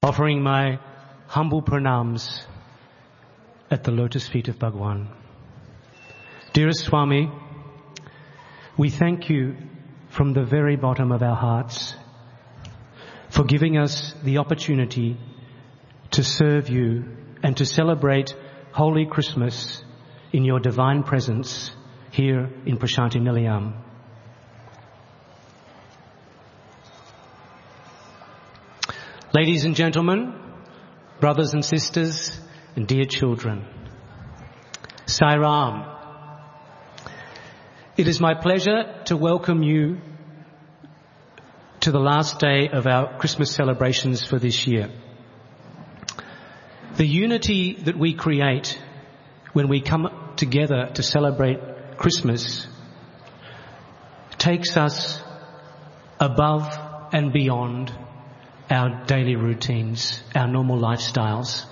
Offering my humble pranams at the lotus feet of Bhagwan. Dearest Swami, we thank you from the very bottom of our hearts for giving us the opportunity to serve you and to celebrate Holy Christmas in your divine presence here in Prasanthi Nilayam. Ladies and gentlemen, brothers and sisters, and dear children, Sai Ram. It is my pleasure to welcome you to the last day of our Christmas celebrations for this year. The unity that we create when we come together to celebrate Christmas takes us above and beyond our daily routines, our normal lifestyles.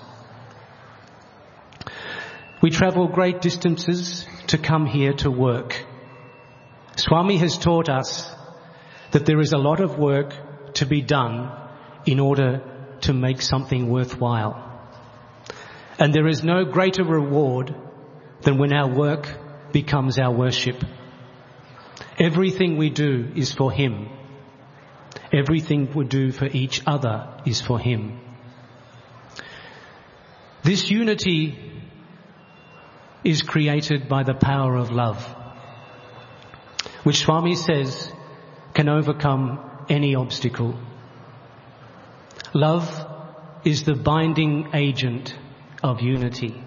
We travel great distances to come here to work. Swami has taught us that there is a lot of work to be done in order to make something worthwhile. And there is no greater reward than when our work becomes our worship. Everything we do is for Him. Everything we do for each other is for Him. This unity is created by the power of love, which Swami says can overcome any obstacle. Love is the binding agent of unity.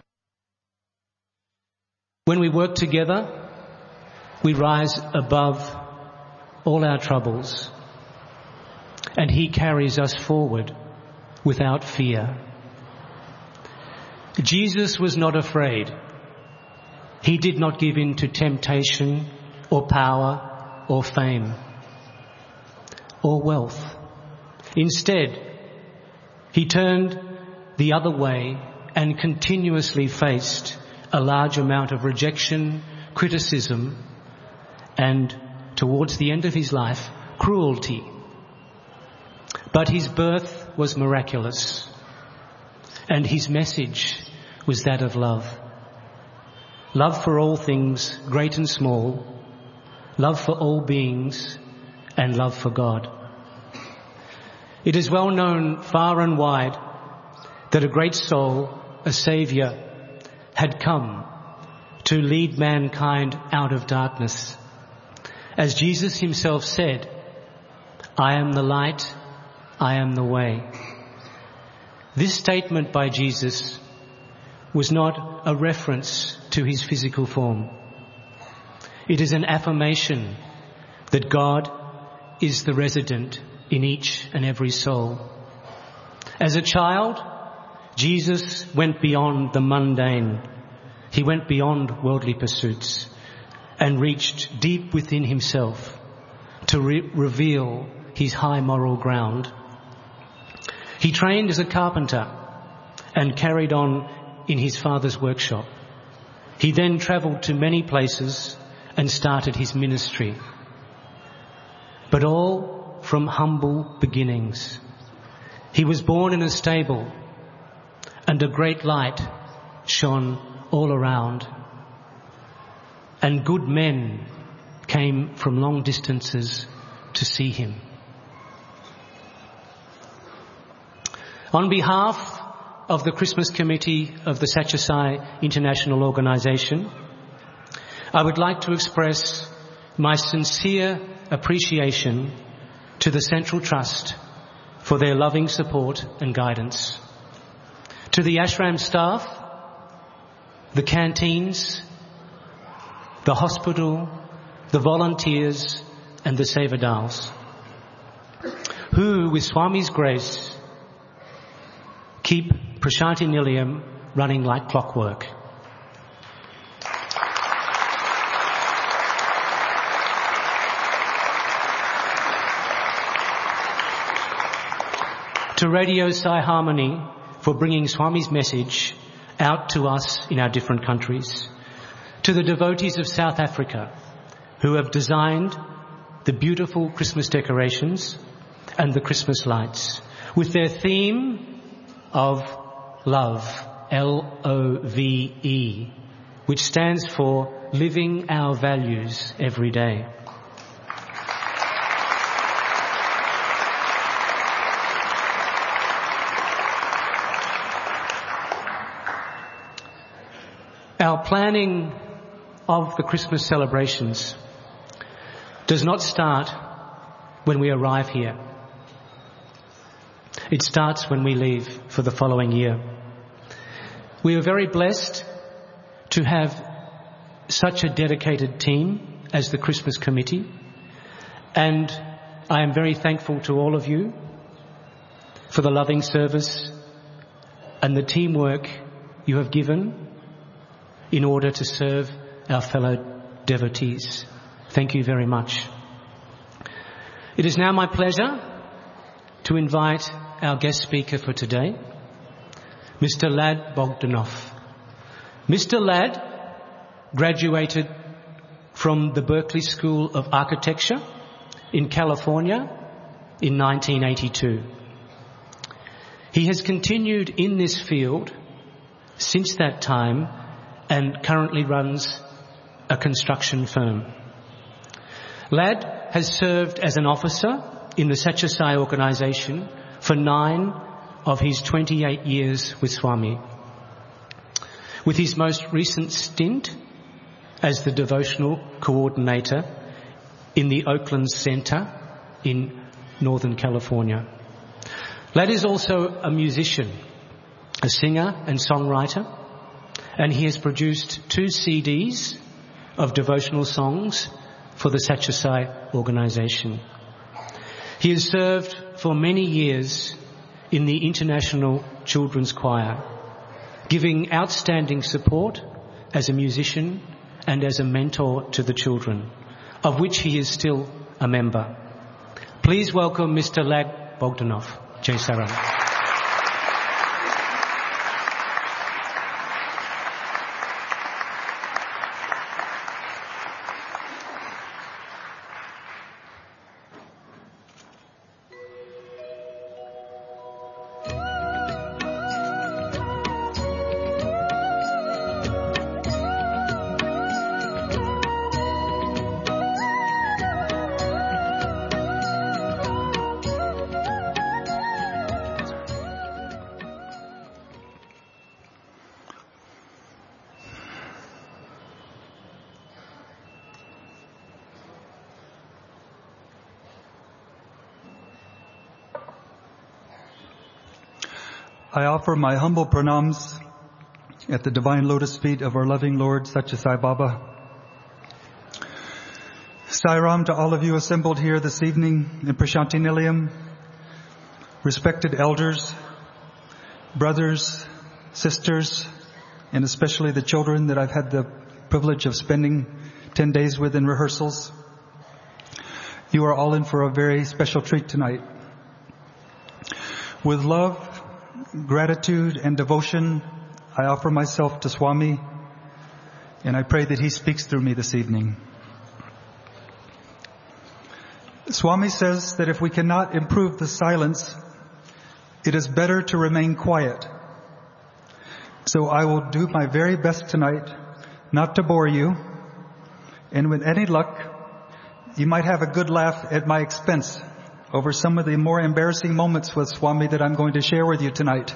When we work together, we rise above all our troubles, and He carries us forward without fear. Jesus was not afraid. He did not give in to temptation or power or fame or wealth. Instead, He turned the other way and continuously faced a large amount of rejection, criticism, and towards the end of His life, cruelty. But His birth was miraculous, and His message was that of love. Love for all things, great and small, love for all beings, and love for God. It is well known far and wide that a great soul, a Saviour, had come to lead mankind out of darkness. As Jesus Himself said, "I am the light, I am the way." This statement by Jesus was not a reference to His physical form. It is an affirmation that God is the resident in each and every soul. As a child, Jesus went beyond the mundane. He went beyond worldly pursuits and reached deep within Himself to reveal His high moral ground. He trained as a carpenter and carried on in His Father's workshop. He then travelled to many places and started His ministry, but all from humble beginnings. He was born in a stable, and a great light shone all around, and good men came from long distances to see Him. On behalf of the Christmas Committee of the Sacha Sai International Organisation, I would like to express my sincere appreciation to the Central Trust for their loving support and guidance, to the ashram staff, the canteens, the hospital, the volunteers and the Sevadals, who, with Swami's grace, keep Prasanthi Nilayam running like clockwork. To Radio Sai Harmony for bringing Swami's message out to us in our different countries. To the devotees of South Africa who have designed the beautiful Christmas decorations and the Christmas lights. with their theme of love, LOVE, which stands for Living Our Values Every Day. Our planning of the Christmas celebrations does not start when we arrive here. It starts when we leave for the following year. We are very blessed to have such a dedicated team as the Christmas Committee, and I am very thankful to all of you for the loving service and the teamwork you have given in order to serve our fellow devotees. Thank you very much. It is now my pleasure to invite our guest speaker for today, Mr. Lad Bogdanov. Mr. Lad graduated from the Berkeley School of Architecture in California in 1982. He has continued in this field since that time and currently runs a construction firm. Lad has served as an officer in the Satyasai organisation for 9 of his 28 years with Swami, with his most recent stint as the devotional coordinator in the Oakland Center in Northern California. Lad is also a musician, a singer and songwriter, and he has produced 2 CDs of devotional songs for the Satyasai organisation. He has served for many years in the International Children's Choir, giving outstanding support as a musician and as a mentor to the children, of which he is still a member. Please welcome Mr. Lad Bogdanov. Jai Saram. I offer my humble pranams at the divine lotus feet of our loving Lord Satyasai Baba. Sai Ram to all of you assembled here this evening in Prashanti Nilayam, respected elders, brothers, sisters, and especially the children that I've had the privilege of spending 10 days with in rehearsals. You are all in for a very special treat tonight. With love, gratitude and devotion, I offer myself to Swami, and I pray that he speaks through me this evening. Swami says that if we cannot improve the silence, it is better to remain quiet. So I will do my very best tonight not to bore you, and with any luck, you might have a good laugh at my expense over some of the more embarrassing moments with Swami that I'm going to share with you tonight.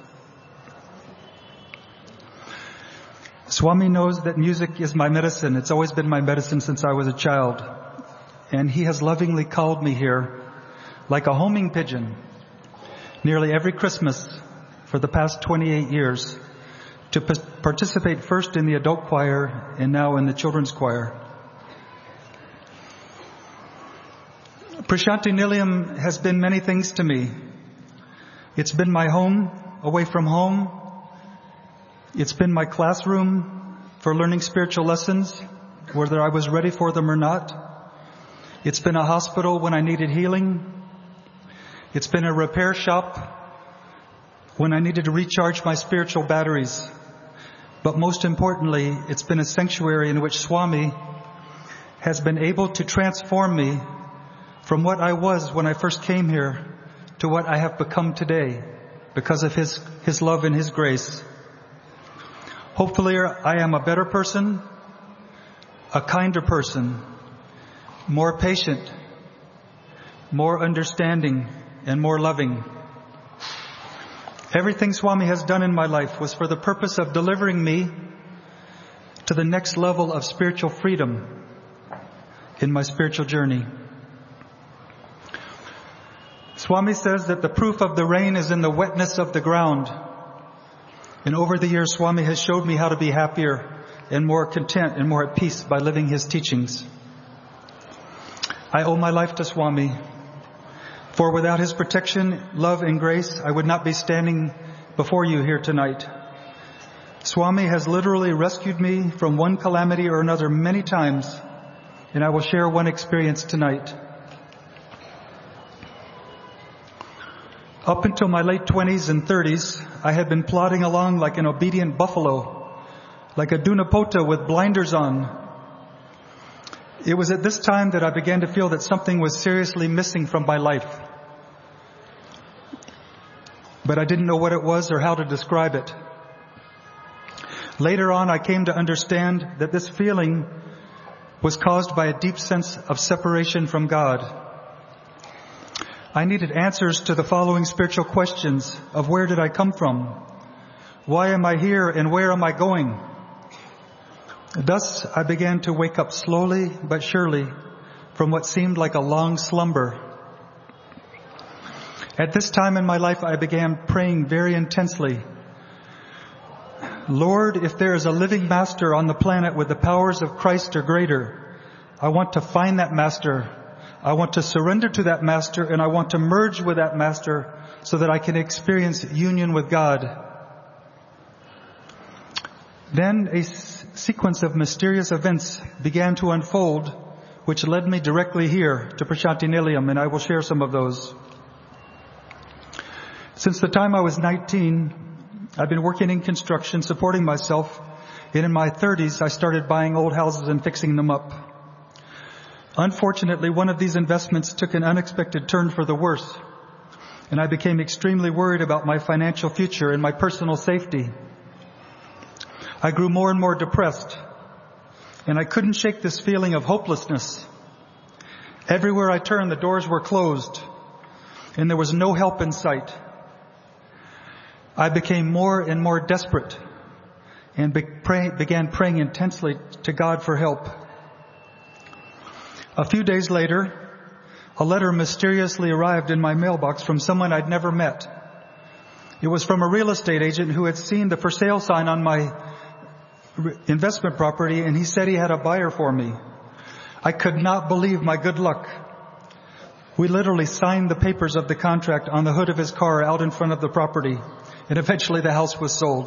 Swami knows that music is my medicine. It's always been my medicine since I was a child. And he has lovingly called me here like a homing pigeon nearly every Christmas for the past 28 years to participate first in the adult choir and now in the children's choir. Prashanti Nilayam has been many things to me. It's been my home, away from home. It's been my classroom for learning spiritual lessons, whether I was ready for them or not. It's been a hospital when I needed healing. It's been a repair shop when I needed to recharge my spiritual batteries. But most importantly, it's been a sanctuary in which Swami has been able to transform me from what I was when I first came here to what I have become today because of His love and His grace. Hopefully I am a better person, a kinder person, more patient, more understanding, and more loving. Everything Swami has done in my life was for the purpose of delivering me to the next level of spiritual freedom in my spiritual journey. Swami says that the proof of the rain is in the wetness of the ground. And over the years, Swami has showed me how to be happier and more content and more at peace by living his teachings. I owe my life to Swami, for without his protection, love, and grace, I would not be standing before you here tonight. Swami has literally rescued me from one calamity or another many times, and I will share one experience tonight. Up until my late 20s and 30s, I had been plodding along like an obedient buffalo, like a Dunapota with blinders on. It was at this time that I began to feel that something was seriously missing from my life. But I didn't know what it was or how to describe it. Later on, I came to understand that this feeling was caused by a deep sense of separation from God. I needed answers to the following spiritual questions of where did I come from? Why am I here and where am I going? Thus, I began to wake up slowly but surely from what seemed like a long slumber. At this time in my life, I began praying very intensely. Lord, if there is a living master on the planet with the powers of Christ or greater, I want to find that master. I want to surrender to that master, and I want to merge with that master so that I can experience union with God. Then a sequence of mysterious events began to unfold, which led me directly here to Prasanthi Nilayam, and I will share some of those. Since the time I was 19, I've been working in construction, supporting myself, and in my 30s, I started buying old houses and fixing them up. Unfortunately, one of these investments took an unexpected turn for the worse, and I became extremely worried about my financial future and my personal safety. I grew more and more depressed, and I couldn't shake this feeling of hopelessness. Everywhere I turned, the doors were closed, and there was no help in sight. I became more and more desperate and began praying intensely to God for help. A few days later, a letter mysteriously arrived in my mailbox from someone I'd never met. It was from a real estate agent who had seen the for sale sign on my investment property, and he said he had a buyer for me. I could not believe my good luck. We literally signed the papers of the contract on the hood of his car out in front of the property, and eventually the house was sold.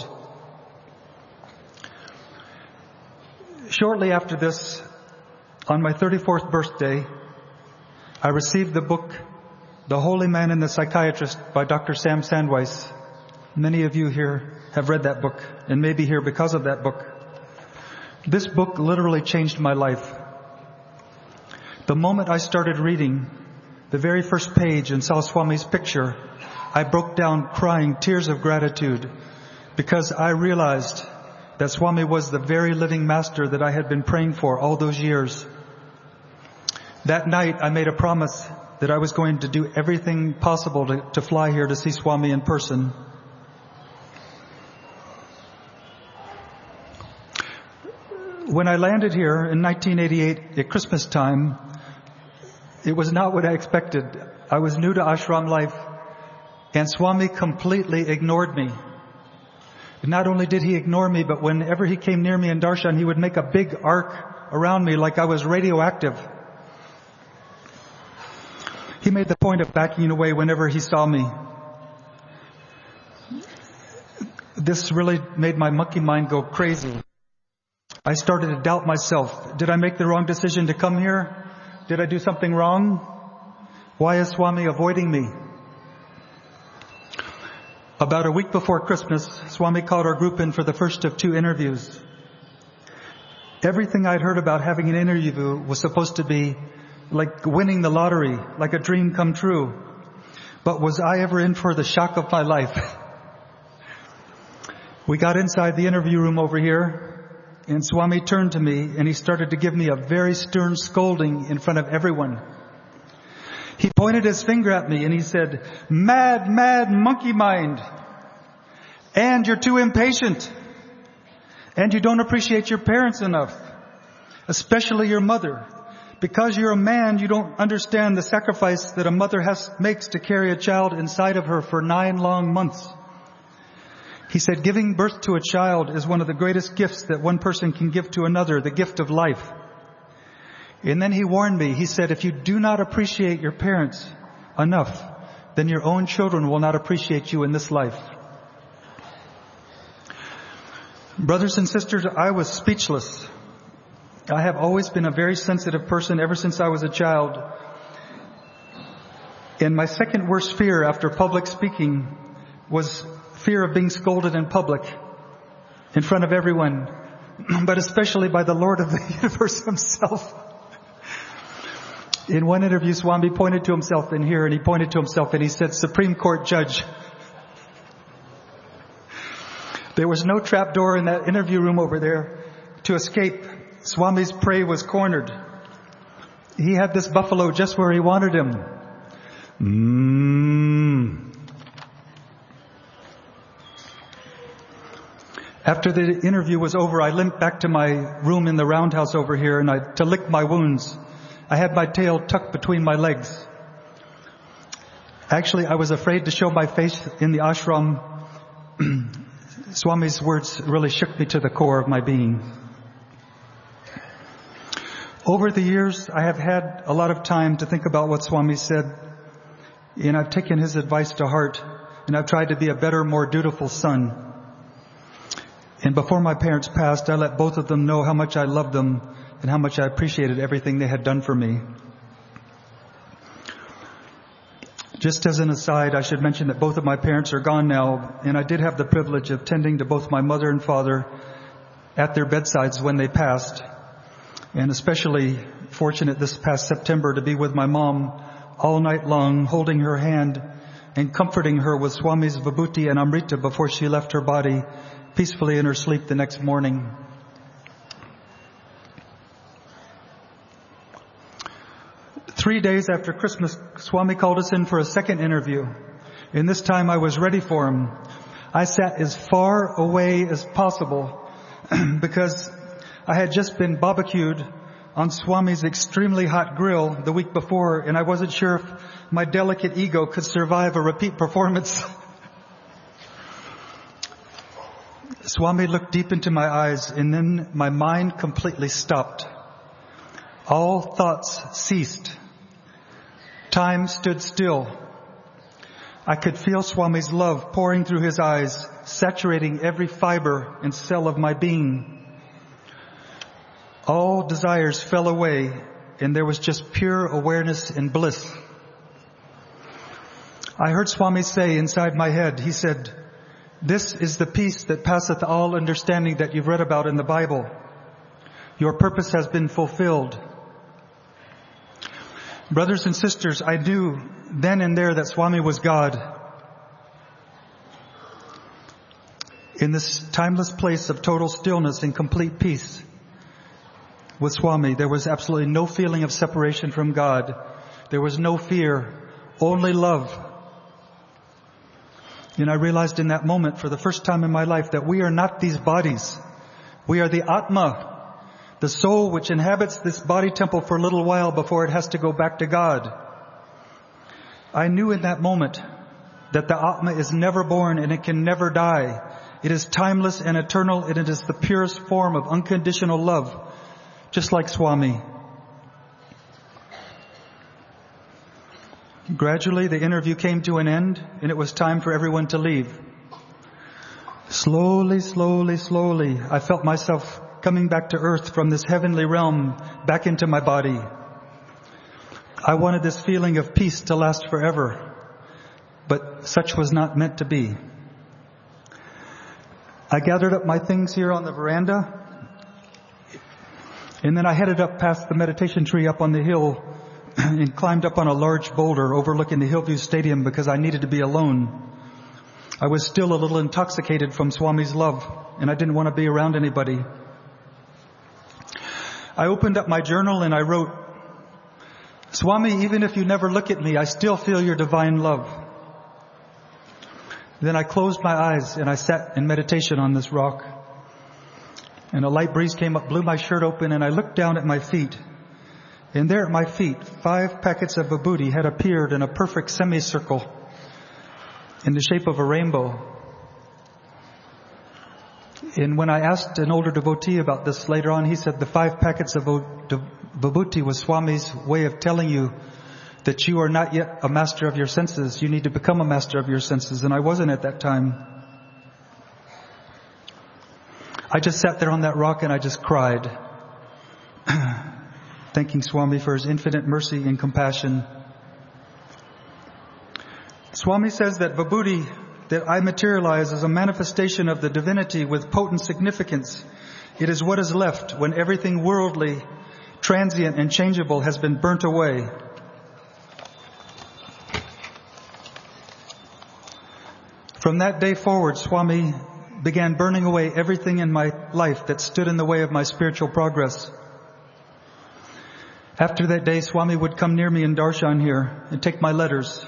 Shortly after this, on my 34th birthday, I received the book, The Holy Man and the Psychiatrist by Dr. Sam Sandweiss. Many of you here have read that book and may be here because of that book. This book literally changed my life. The moment I started reading the very first page and saw Swami's picture, I broke down crying tears of gratitude because I realized that Swami was the very living master that I had been praying for all those years. That night, I made a promise that I was going to do everything possible to fly here to see Swami in person. When I landed here in 1988 at Christmas time, it was not what I expected. I was new to ashram life, and Swami completely ignored me. Not only did he ignore me, but whenever he came near me in darshan, he would make a big arc around me like I was radioactive. He made the point of backing away whenever he saw me. This really made my monkey mind go crazy. I started to doubt myself. Did I make the wrong decision to come here? Did I do something wrong? Why is Swami avoiding me? About a week before Christmas, Swami called our group in for the first of 2 interviews. Everything I'd heard about having an interview was supposed to be like winning the lottery, like a dream come true. but was I ever in for the shock of my life? We got inside the interview room over here, and Swami turned to me and he started to give me a very stern scolding in front of everyone. He pointed his finger at me and he said, "Mad, mad monkey mind. And you're too impatient. And you don't appreciate your parents enough, especially your mother. Because you're a man, you don't understand the sacrifice that a mother makes to carry a child inside of her for 9 long months." He said, giving birth to a child is one of the greatest gifts that one person can give to another, the gift of life. And then he warned me. He said, if you do not appreciate your parents enough, then your own children will not appreciate you in this life. Brothers and sisters, I was speechless. I have always been a very sensitive person ever since I was a child. And my second worst fear after public speaking was fear of being scolded in public in front of everyone, but especially by the Lord of the universe himself. In one interview, Swami pointed to himself in here, and he pointed to himself and he said, "Supreme Court Judge." There was no trap door in that interview room over there to escape. Swami's prey was cornered. He had this buffalo just where he wanted him. After the interview was over, I limped back to my room in the roundhouse over here to lick my wounds. I had my tail tucked between my legs. Actually, I was afraid to show my face in the ashram. Swami's words really shook me to the core of my being. Over the years, I have had a lot of time to think about what Swami said, and I've taken his advice to heart, and I've tried to be a better, more dutiful son. And before my parents passed, I let both of them know how much I loved them and how much I appreciated everything they had done for me. Just as an aside, I should mention that both of my parents are gone now, and I did have the privilege of tending to both my mother and father at their bedsides when they passed. And especially fortunate this past September to be with my mom all night long, holding her hand and comforting her with Swami's Vibhuti and Amrita before she left her body peacefully in her sleep the next morning. Three days after Christmas, Swami called us in for a second interview. And this time I was ready for him. I sat as far away as possible because I had just been barbecued on Swami's extremely hot grill the week before, and I wasn't sure if my delicate ego could survive a repeat performance. Swami looked deep into my eyes, and then my mind completely stopped. All thoughts ceased. Time stood still. I could feel Swami's love pouring through his eyes, saturating every fiber and cell of my being. All desires fell away, and there was just pure awareness and bliss. I heard Swami say inside my head, he said, "This is the peace that passeth all understanding that you've read about in the Bible. Your purpose has been fulfilled." Brothers and sisters, I knew then and there that Swami was God. In this timeless place of total stillness and complete peace with Swami, there was absolutely no feeling of separation from God. There was no fear, only love. And I realized in that moment for the first time in my life that we are not these bodies. We are the Atma, the soul which inhabits this body temple for a little while before it has to go back to God. I knew in that moment that the Atma is never born and it can never die. It is timeless and eternal, and it is the purest form of unconditional love, just like Swami. Gradually, the interview came to an end, and it was time for everyone to leave. Slowly, slowly, slowly, I felt myself coming back to earth from this heavenly realm back into my body. I wanted this feeling of peace to last forever, but such was not meant to be. I gathered up my things here on the veranda, and then I headed up past the meditation tree up on the hill and climbed up on a large boulder overlooking the Hillview Stadium because I needed to be alone. I was still a little intoxicated from Swami's love, and I didn't want to be around anybody. I opened up my journal and I wrote, "Swami, even if you never look at me, I still feel your divine love." Then I closed my eyes and I sat in meditation on this rock. And a light breeze came up, blew my shirt open, and I looked down at my feet. And there at my feet, 5 packets of vibhuti had appeared in a perfect semicircle in the shape of a rainbow. And when I asked an older devotee about this later on, he said the 5 packets of vibhuti was Swami's way of telling you that you are not yet a master of your senses. You need to become a master of your senses. And I wasn't at that time. I just sat there on that rock and I just cried, thanking Swami for his infinite mercy and compassion. Swami says that vibhuti that I materialize is a manifestation of the divinity with potent significance. It is what is left when everything worldly, transient, and changeable has been burnt away. From that day forward, Swami began burning away everything in my life that stood in the way of my spiritual progress. After that day, Swami would come near me in darshan here and take my letters.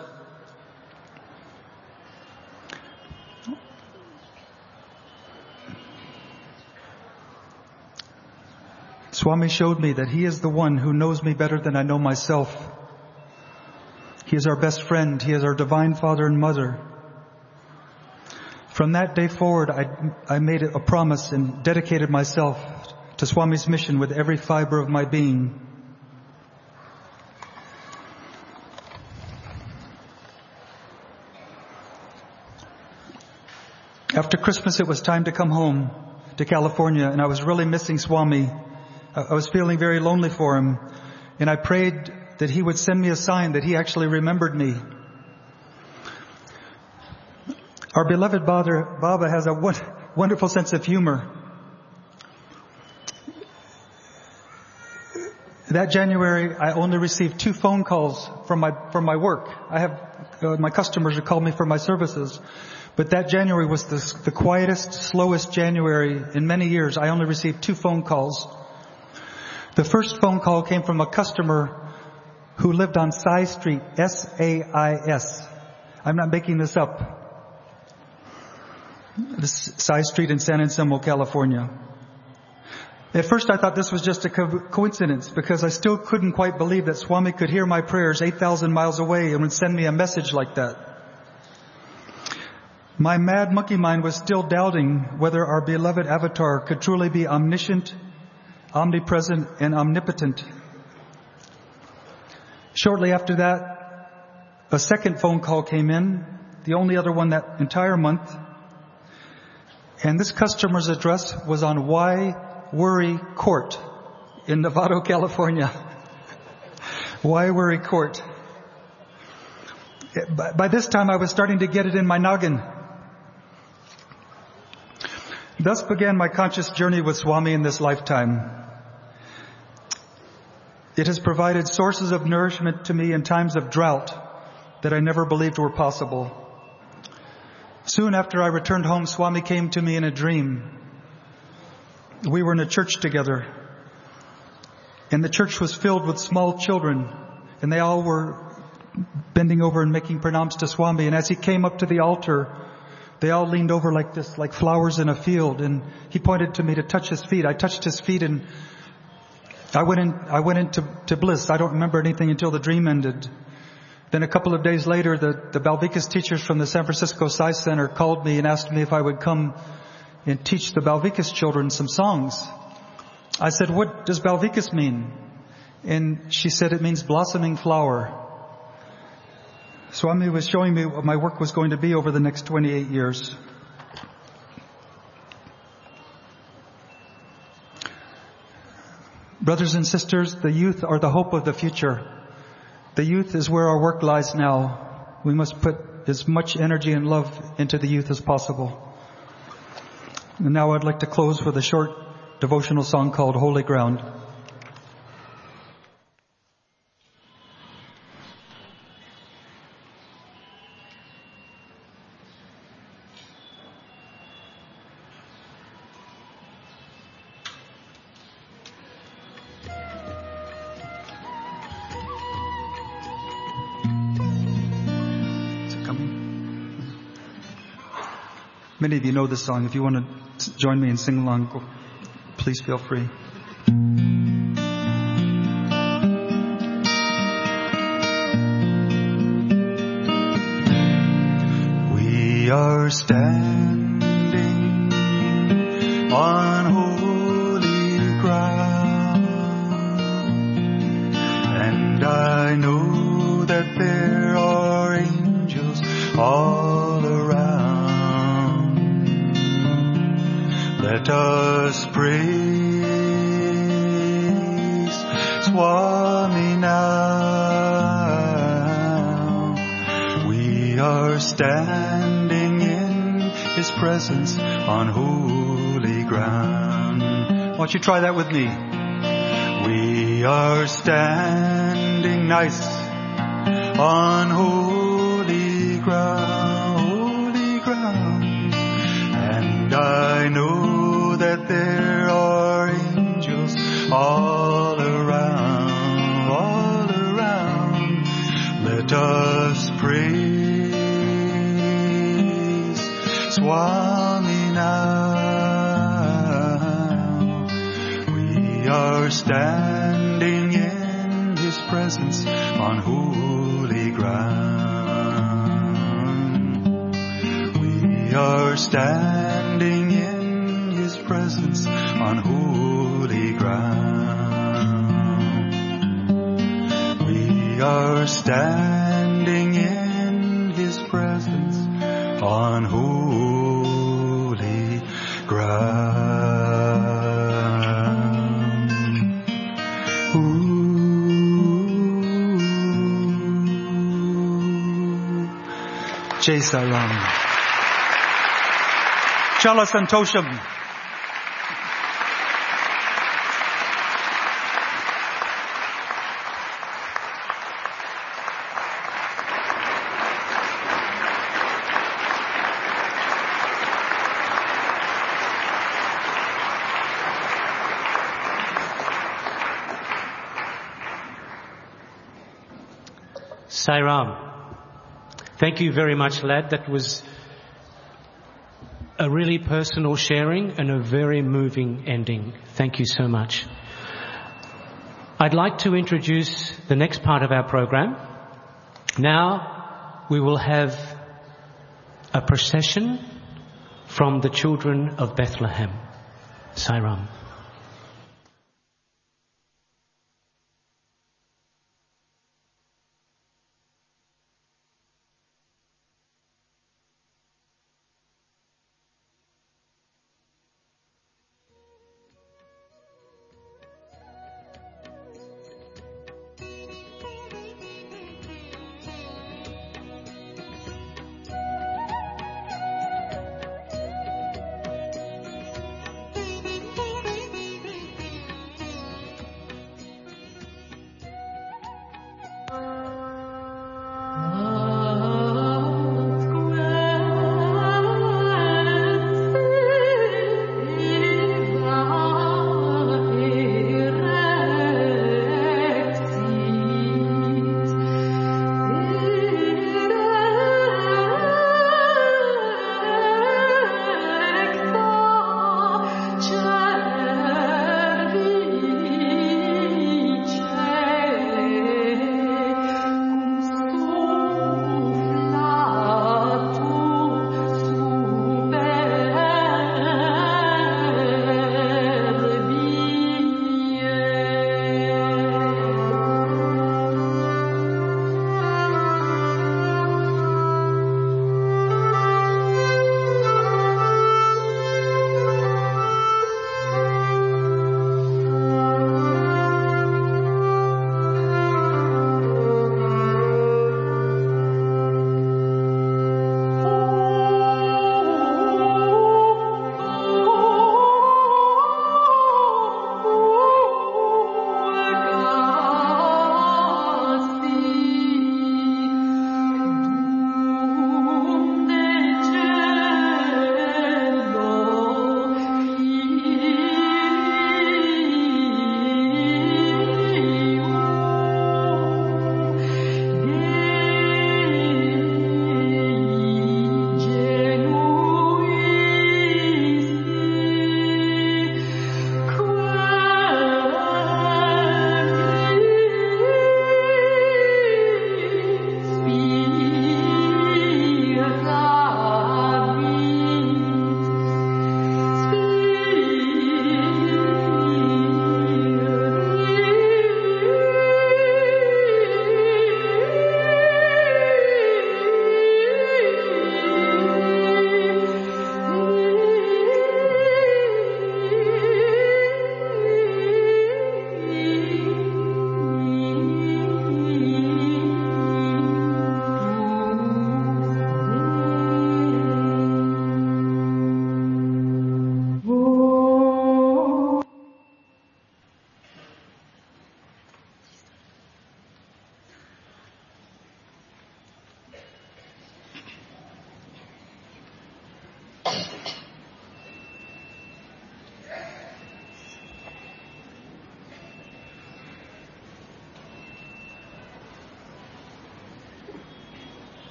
Swami showed me that he is the one who knows me better than I know myself. He is our best friend. He is our divine father and mother. From that day forward, I made it a promise and dedicated myself to Swami's mission with every fiber of my being. After Christmas, it was time to come home to California, and I was really missing Swami. I was feeling very lonely for him, and I prayed that he would send me a sign that he actually remembered me. Our beloved Baba has a wonderful sense of humor. That January, I only received 2 phone calls from my work. I have my customers who called me for my services. But that January was the quietest, slowest January in many years. I only received 2 phone calls. The first phone call came from a customer who lived on Sai Street, S-A-I-S. I'm not making this up. This Sai Street in San Anselmo, California. At first I thought this was just a coincidence because I still couldn't quite believe that Swami could hear my prayers 8,000 miles away and would send me a message like that. My mad monkey mind was still doubting whether our beloved avatar could truly be omniscient, omnipresent, and omnipotent. Shortly after that, a second phone call came in, the only other one that entire month. And this customer's address was on Why Worry Court in Novato, California. Why Worry Court. By this time I was starting to get it in my noggin. Thus began my conscious journey with Swami in this lifetime. It has provided sources of nourishment to me in times of drought that I never believed were possible. Soon after I returned home, Swami came to me in a dream. We were in a church together, and the church was filled with small children, and they all were bending over and making pranams to Swami. And as he came up to the altar, they all leaned over like this, like flowers in a field, and he pointed to me to touch his feet. I touched his feet, and I went into bliss. I don't remember anything until the dream ended. Then a couple of days later, the Balvikas teachers from the San Francisco Sai Center called me and asked me if I would come and teach the Balvikas children some songs. I said, "What does Balvikas mean?" And she said, "It means blossoming flower." Swami was showing me what my work was going to be over the next 28 years. Brothers and sisters, the youth are the hope of the future. The youth is where our work lies now. We must put as much energy and love into the youth as possible. And now I'd like to close with a short devotional song called Holy Ground. Many of you know this song. If you want to join me and sing along, please feel free. We are standing on holy ground, and I know that there are angels all around. Let us praise Swami now. We are standing in His presence on holy ground. Why don't you try that with me? We are standing nice on holy ground, and I know that there are angels all around. Let us praise Swami now. We are standing in His presence on holy ground. We are standing in His presence on holy ground. We are standing in His presence on holy ground. Jai Sai Ram. Chala Santosham. Sai Ram. Thank you very much, lad. That was a really personal sharing and a very moving ending. Thank you so much. I'd like to introduce the next part of our program. Now we will have a procession from the children of Bethlehem. Sai Ram.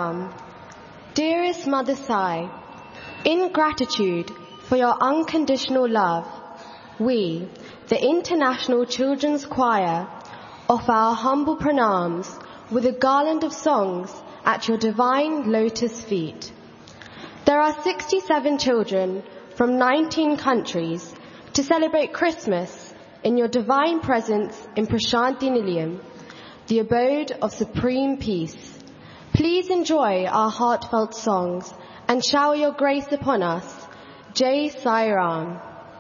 Sairam. Dearest Mother Sai, in gratitude for your unconditional love, we, the International Children's Choir, offer our humble pranams with a garland of songs at your divine lotus feet. There are 67 children from 19 countries to celebrate Christmas in your divine presence in Prashanti Nilayam, the abode of supreme peace. Please enjoy our heartfelt songs and shower your grace upon us. Jai Sai Ram.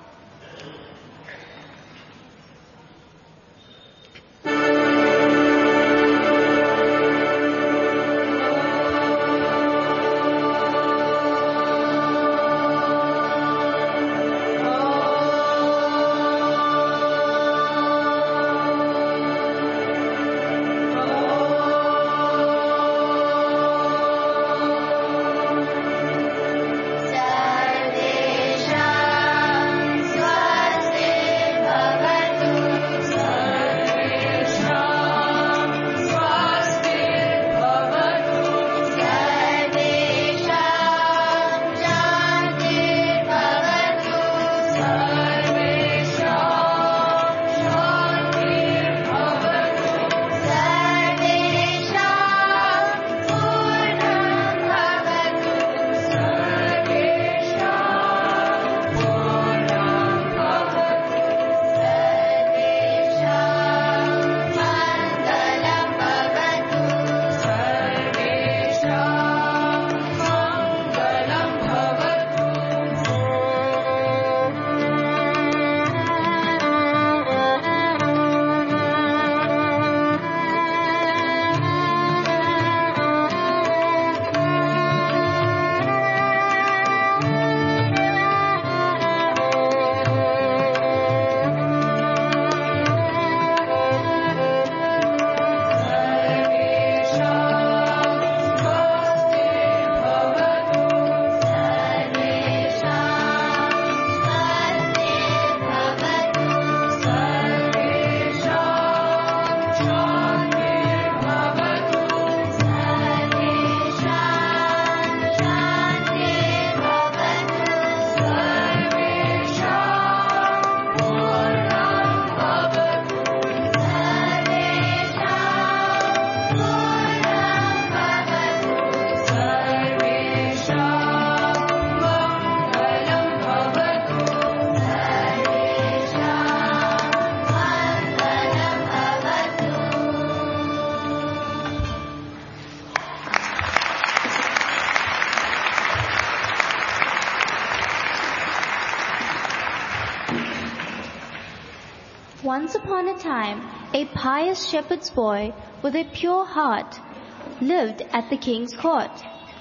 Once upon a time, a pious shepherd's boy with a pure heart lived at the king's court.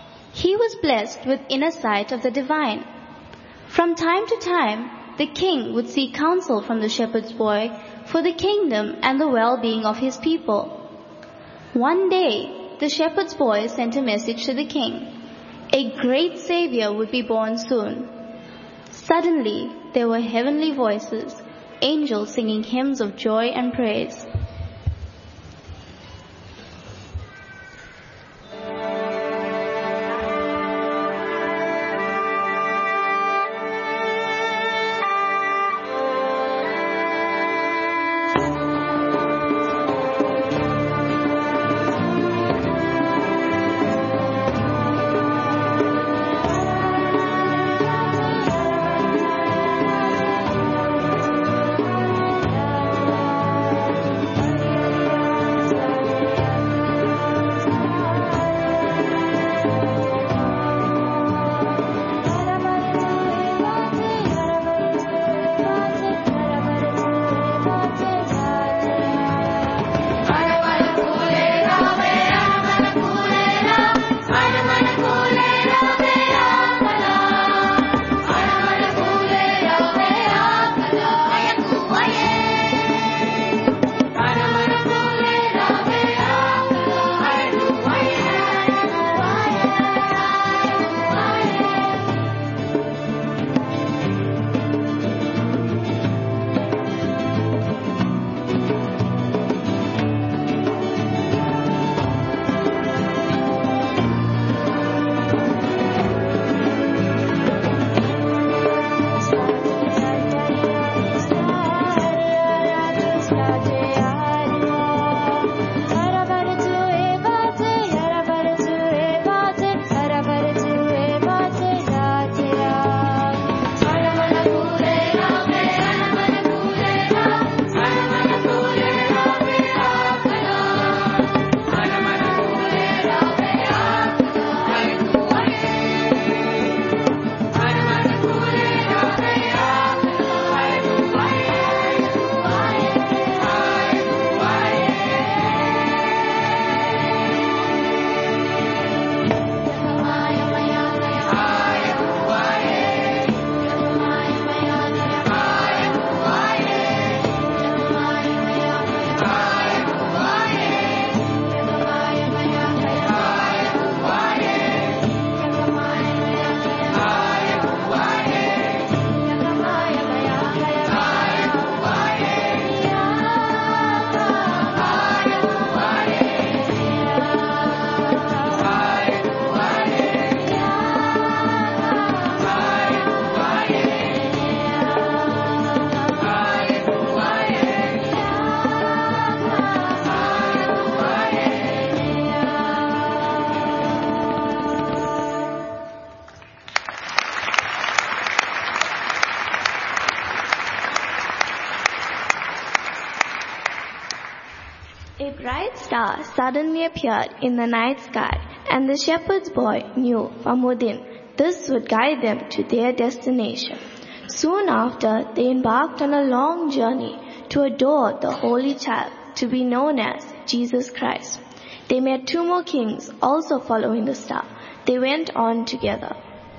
He was blessed with inner sight of the divine. From time to time, the king would seek counsel from the shepherd's boy for the kingdom and the well-being of his people. One day, the shepherd's boy sent a message to the king. A great savior would be born soon. Suddenly, there were heavenly voices, angels singing hymns of joy and praise. A bright star suddenly appeared in the night sky, and the shepherd's boy knew from within this would guide them to their destination. Soon after, they embarked on a long journey to adore the Holy Child, to be known as Jesus Christ. They met 2 more kings also following the star. They went on together.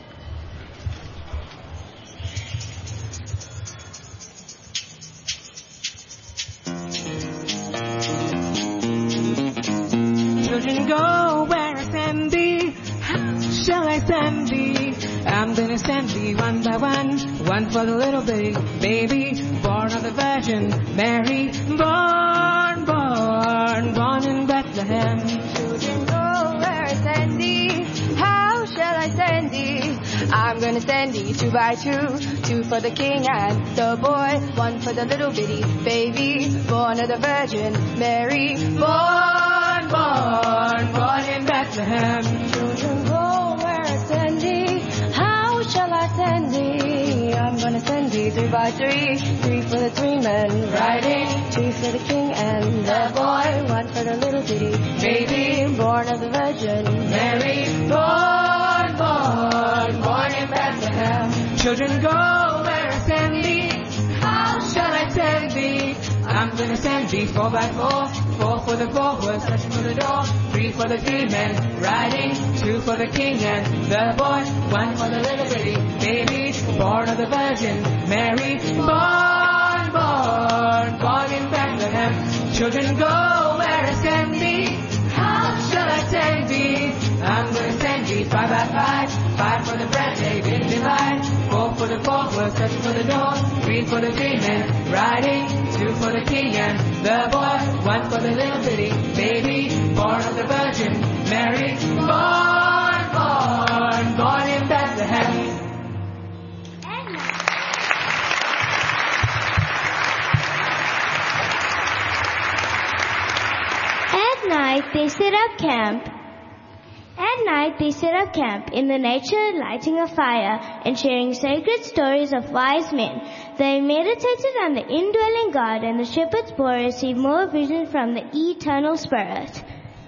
Children, go where I send thee. How shall I send thee? I'm gonna send thee one by one. One for the little baby, born of the Virgin Mary, born in Bethlehem. Children, go where I send thee. How shall I send thee? I'm gonna send thee 2 by 2. 2 for the king and the boy, 1 for the little bitty baby, born of the Virgin Mary, born in Bethlehem. Children, go where I send thee. How shall I send thee? I'm gonna send thee 3 by 3. 3 for the 3 men riding, 2 for the king and the boy, 1 for the little bitty baby, born of the Virgin Mary, born in Bethlehem. Children, go where I send thee. How shall I send thee? I'm gonna send thee 4 by 4. 4 for the 4 was searching for the door. 3 for the 3 men riding, 2 for the king and the boy, 1 for the little bitty baby, born of the Virgin Mary, born in Bethlehem. Children, go where I send thee. How shall I send thee? I'm gonna send thee 5 by 5. 5 for the bread they did divide. 4 for the 4 was searching for the door. 3 for the 3 men riding, 2 for the king and the boy, 1 for the little bitty baby, born of the Virgin Mary, born in Bethlehem. At night they set up camp in the nature, lighting a fire and sharing sacred stories of wise men. They meditated on the indwelling God, and the shepherd's boy received more vision from the eternal Spirit.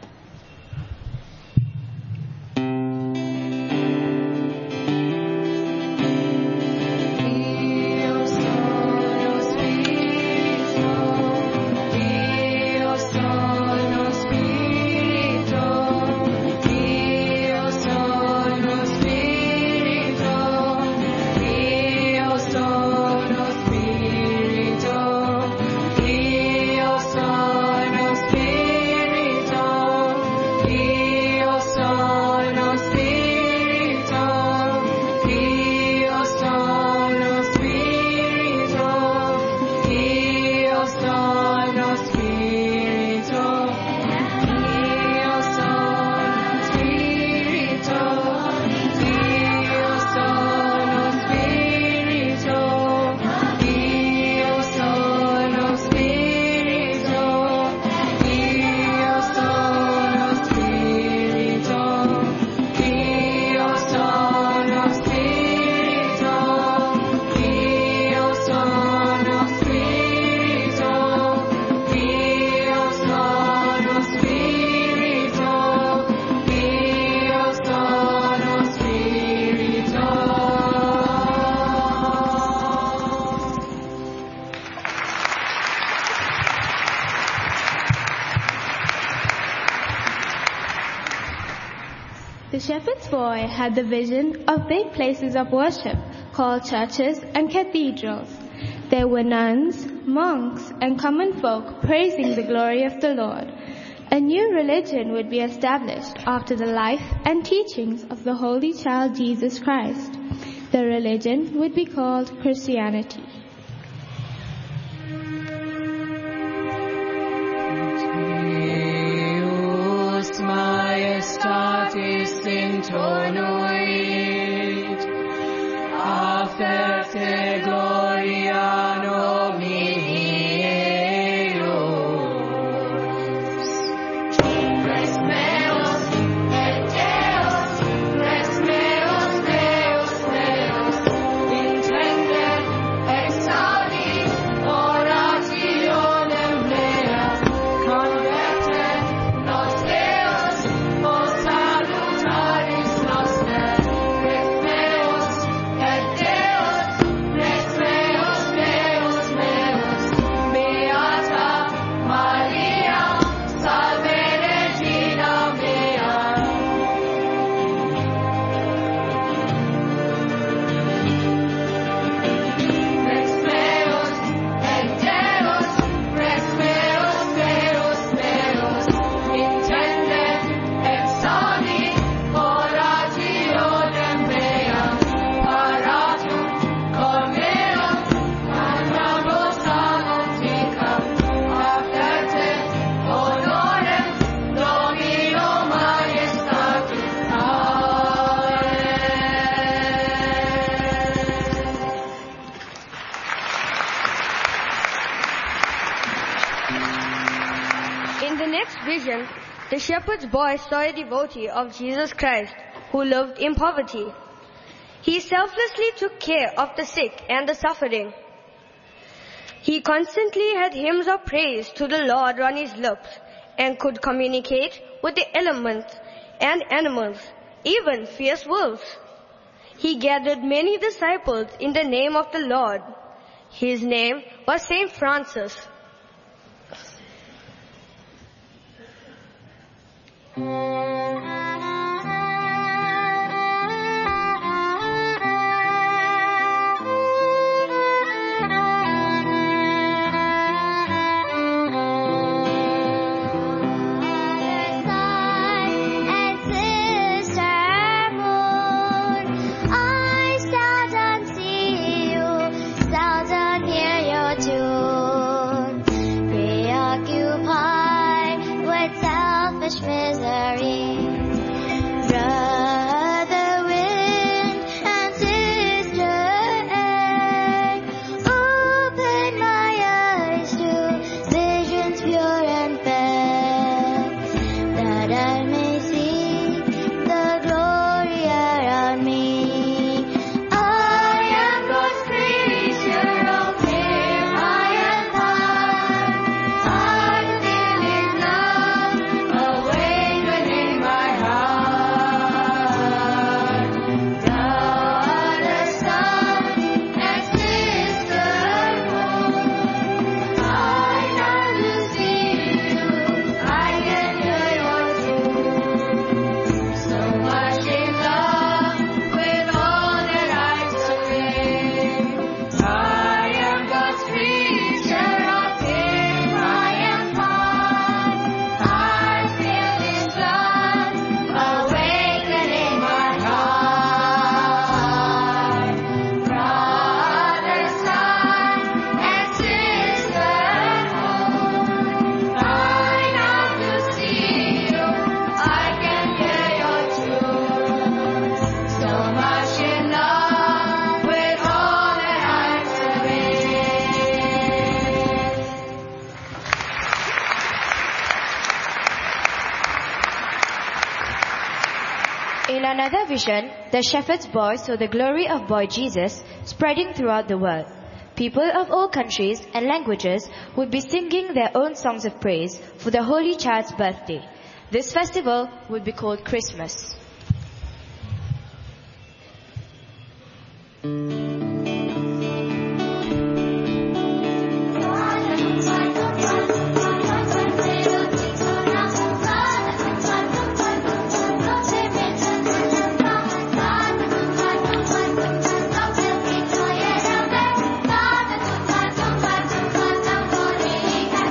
The shepherd's boy had the vision of big places of worship called churches and cathedrals. There were nuns, monks, and common folk praising the glory of the Lord. A new religion would be established after the life and teachings of the Holy Child Jesus Christ. The religion would be called Christianity. Majestatis intonuit, aferte gloria nomini eius. Res meus et Deus, res meus Deus meus, intende exaudi orationem mea, converti vision, the shepherd's boy saw a devotee of Jesus Christ who lived in poverty. He selflessly took care of the sick and the suffering. He constantly had hymns of praise to the Lord on his lips and could communicate with the elements and animals, even fierce wolves. He gathered many disciples in the name of the Lord. His name was Saint Francis. In another vision, the shepherd's boy saw the glory of boy Jesus spreading throughout the world. People of all countries and languages would be singing their own songs of praise for the Holy Child's birthday. This festival would be called Christmas.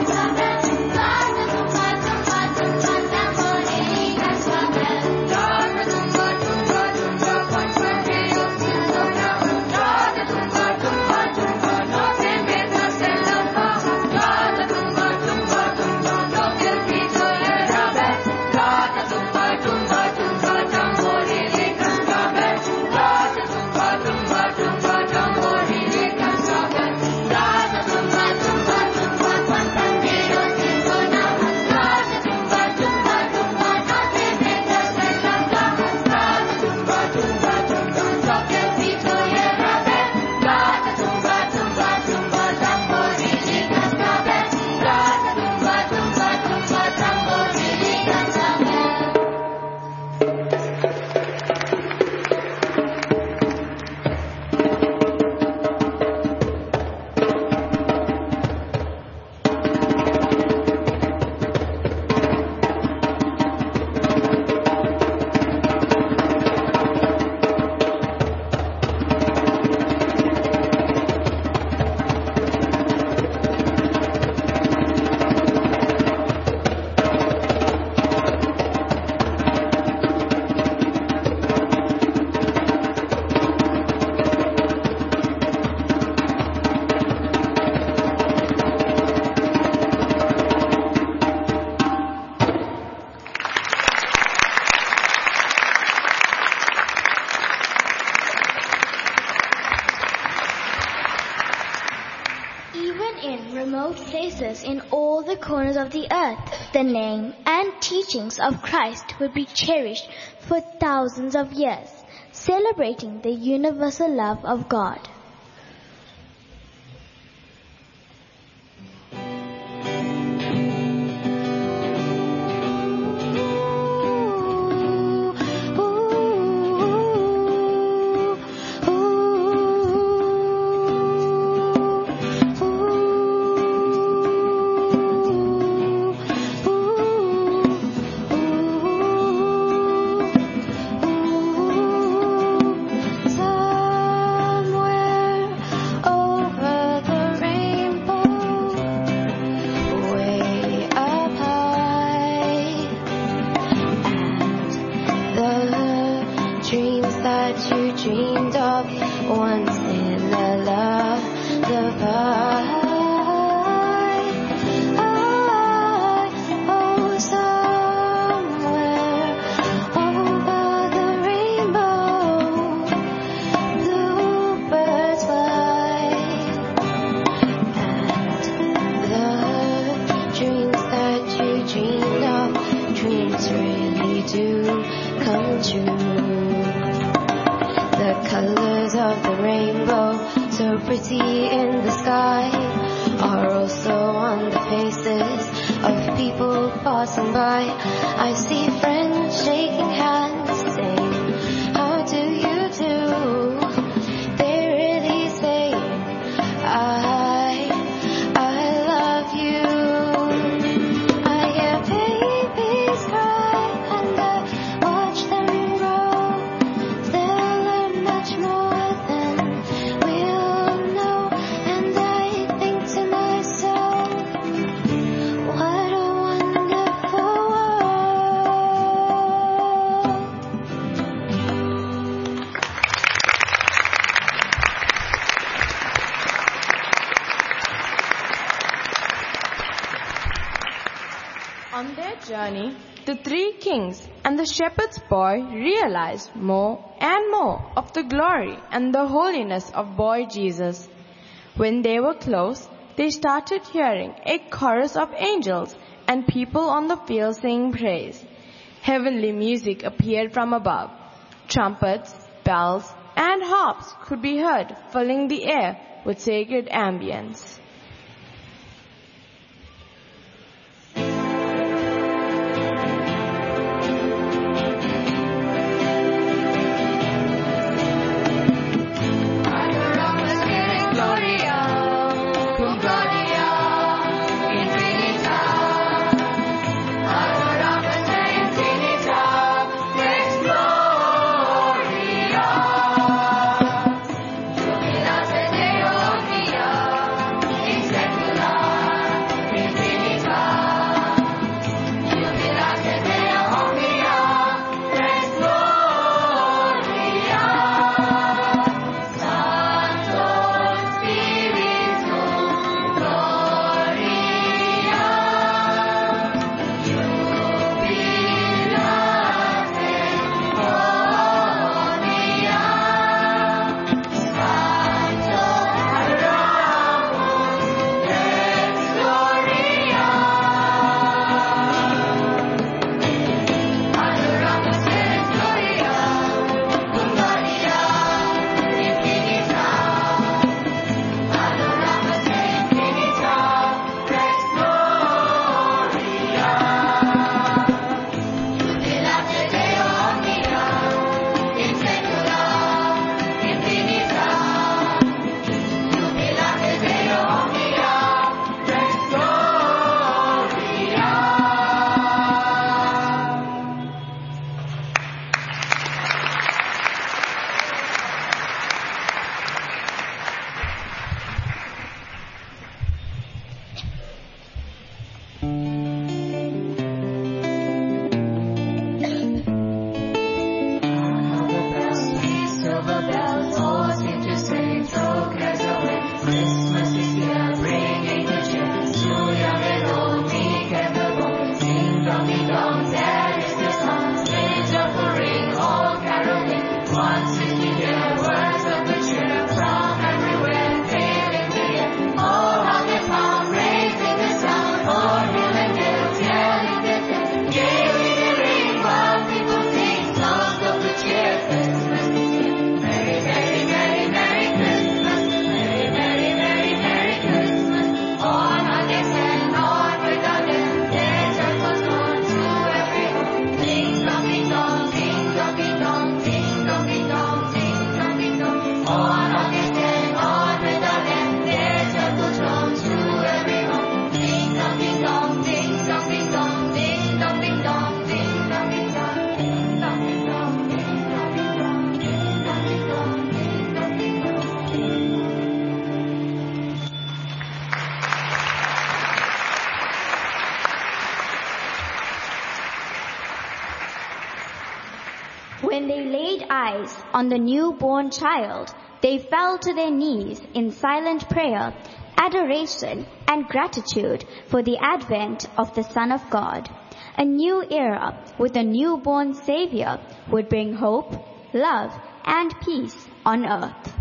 God Even in remote places in all the corners of the earth, the name and teachings of Christ would be cherished for thousands of years, celebrating the universal love of God. On their journey, the three kings and the shepherd's boy realized more and more of the glory and the holiness of boy Jesus. When they were close, they started hearing a chorus of angels and people on the field singing praise. Heavenly music appeared from above. Trumpets, bells, and harps could be heard filling the air with sacred ambience. eyes on the newborn child, they fell to their knees in silent prayer, adoration, and gratitude for the advent of the Son of God. A new era with a newborn Savior would bring hope, love, and peace on earth.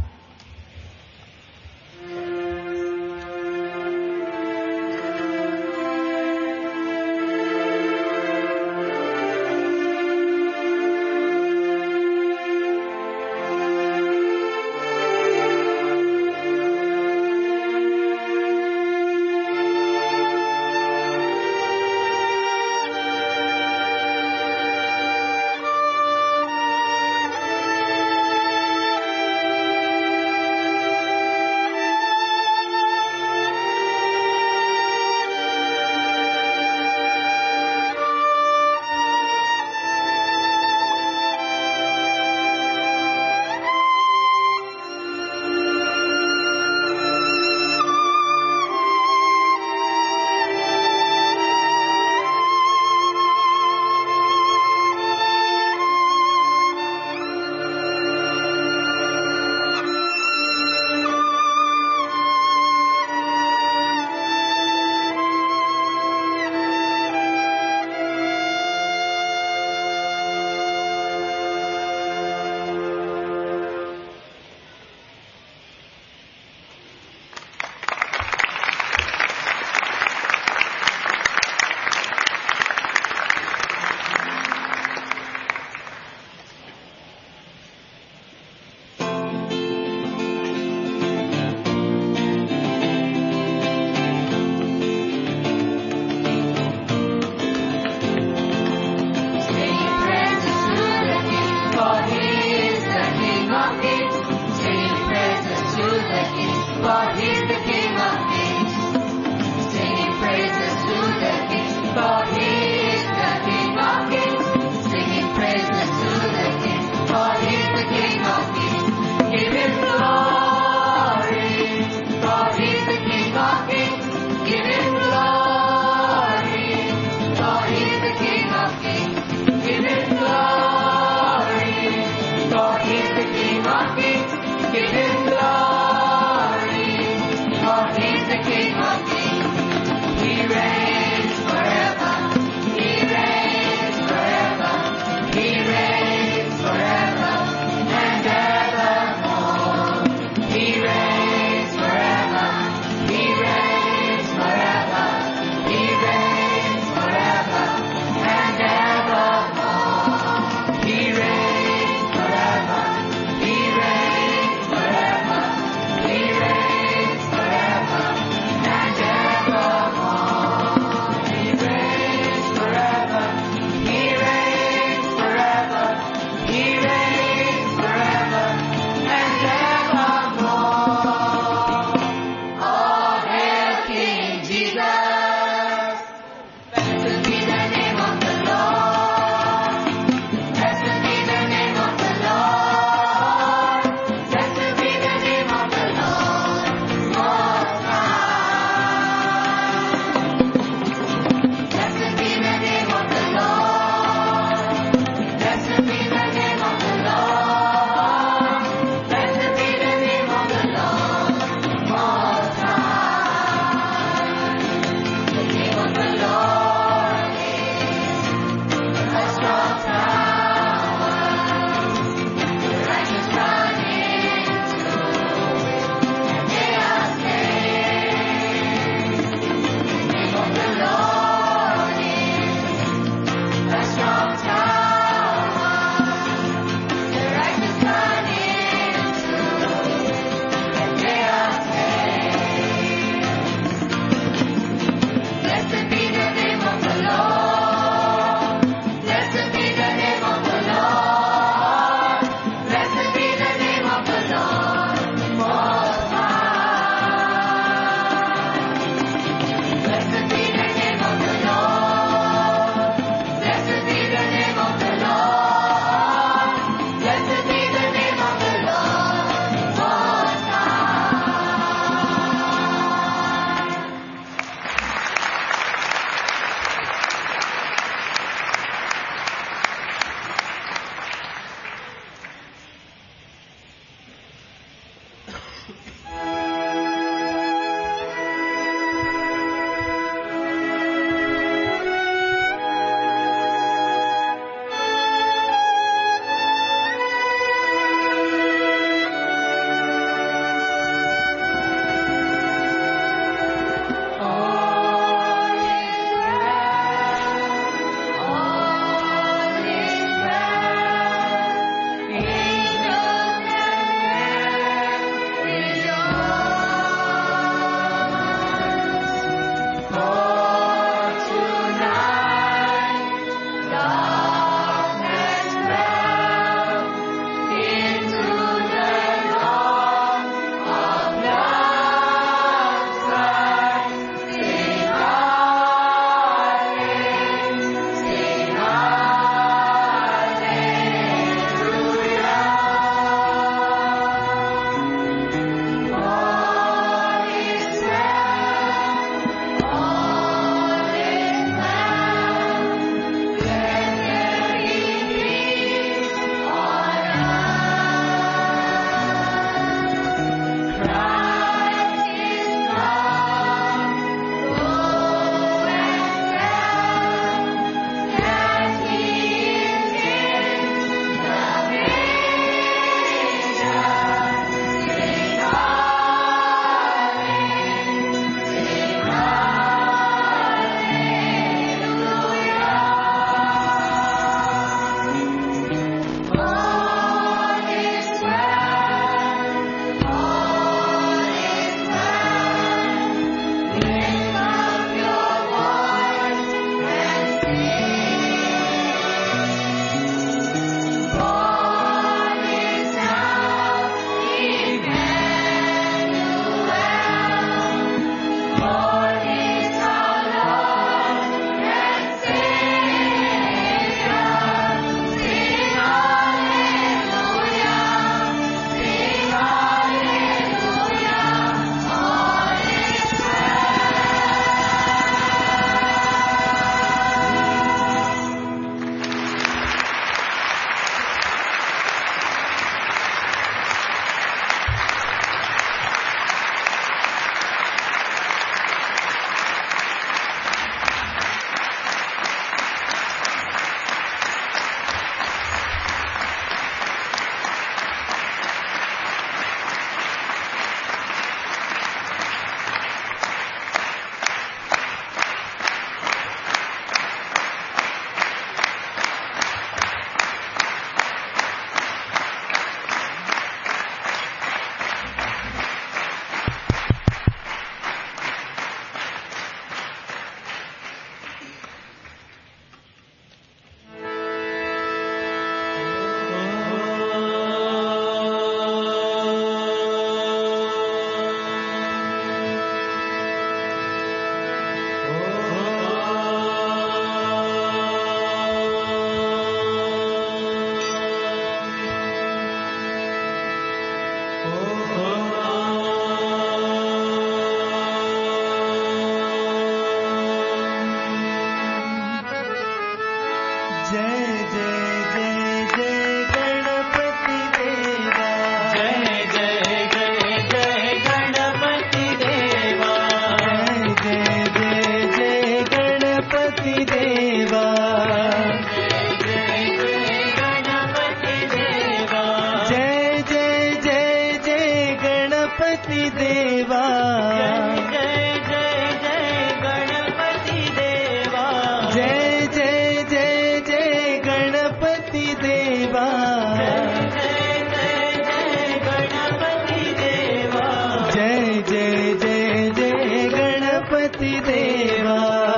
Ganpati देवा जय जय जय गणपति देवा जय जय जय जय गणपति देवा जय जय जय गणपति देवा जय जय जय जय गणपति देवा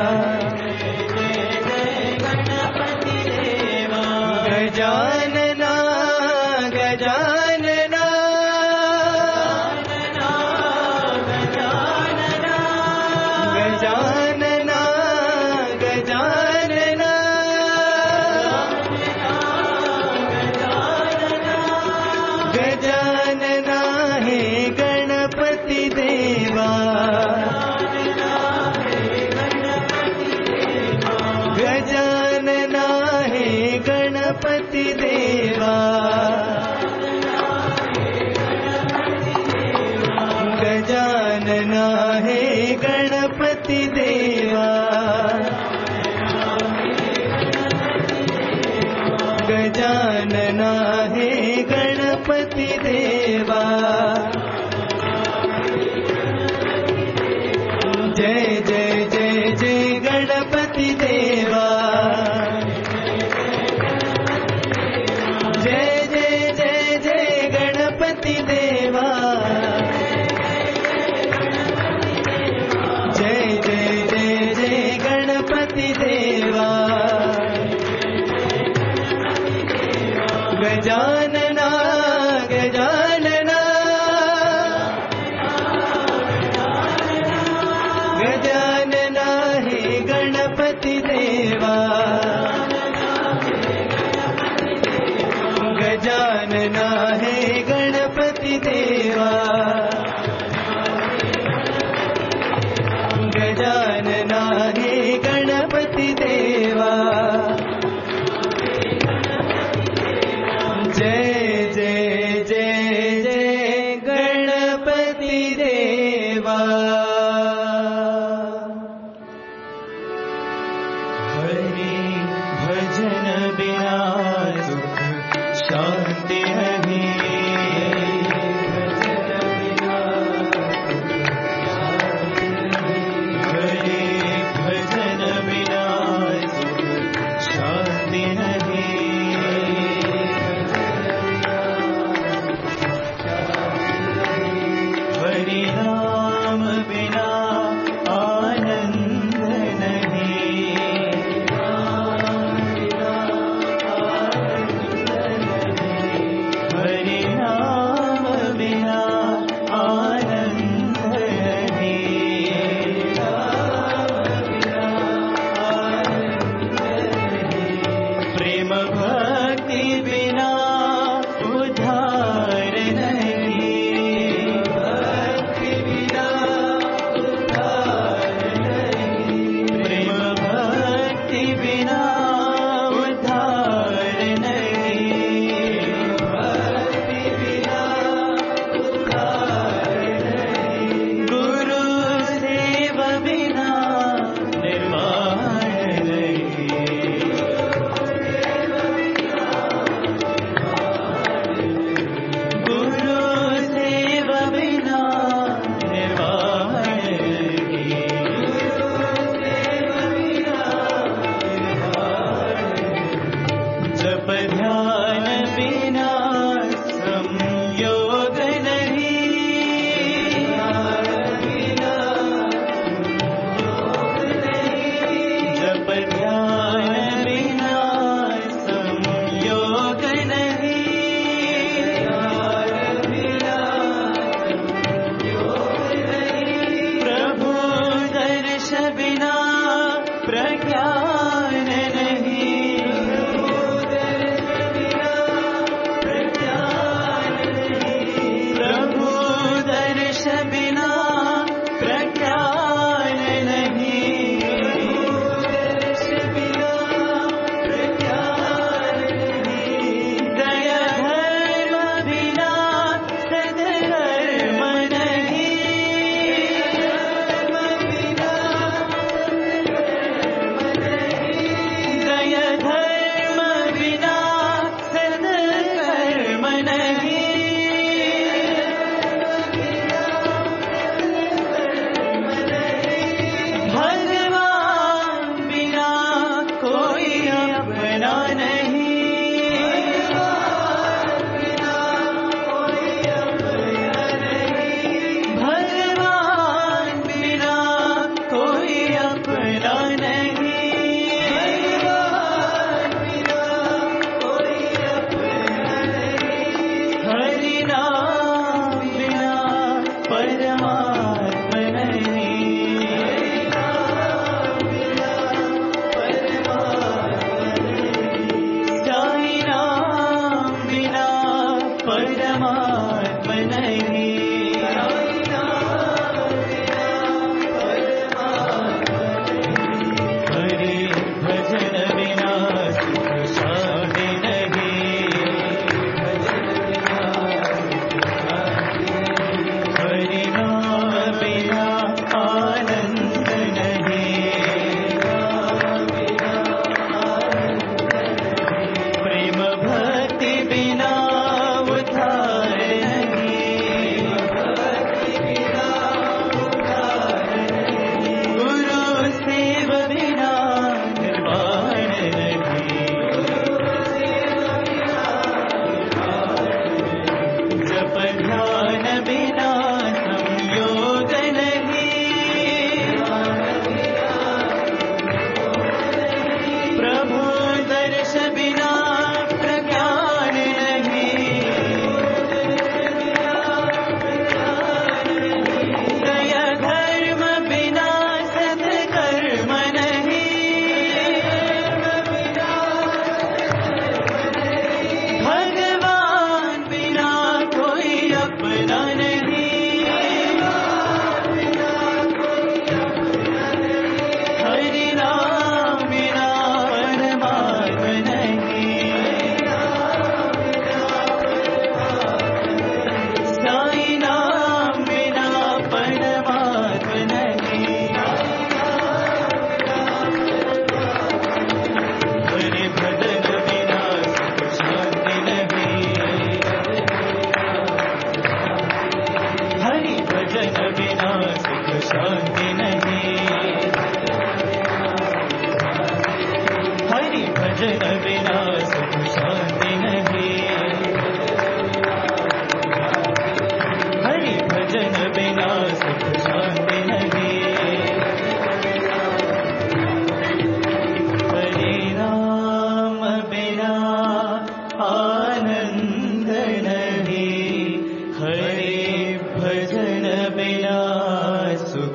गजानना गजानना गजानना गजानना गजानना गजानना हे गणपति देवा गजानना हे गणपति देवा गजानना हे गणपति देवा गजानना हे गणपति देवा जय जय जय जय गणपति देवा जय जय जय जय गणपति देवा जय जय जय जय गणपति देवा गजानना गजानना गजानना हे गणपति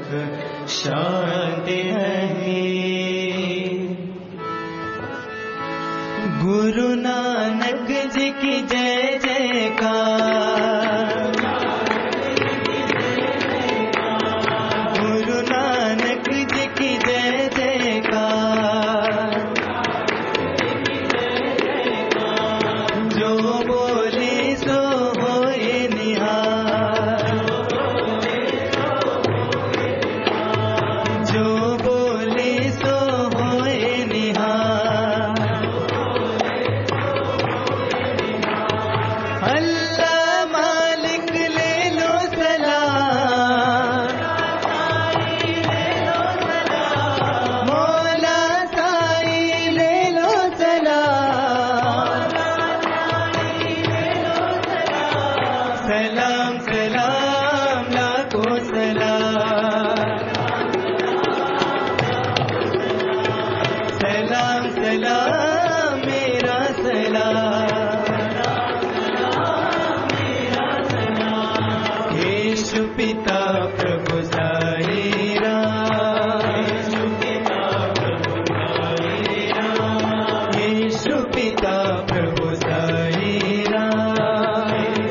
सुख शांति रहे। गुरु नानक जी की जय जयकार, गुरु नानक जी की जय जयकार। जो बोले सो होए निहार, जो बोले सो होए निहार। अल्लाह मालिक ले लो सलाम, मौला साई ले लो सलाम। सलाम सलाम लाखों सलाम, सलाम सलाम मेरा सलाम। यीशु पिता प्रभु साई राम, यीशु पिता प्रभु साई राम।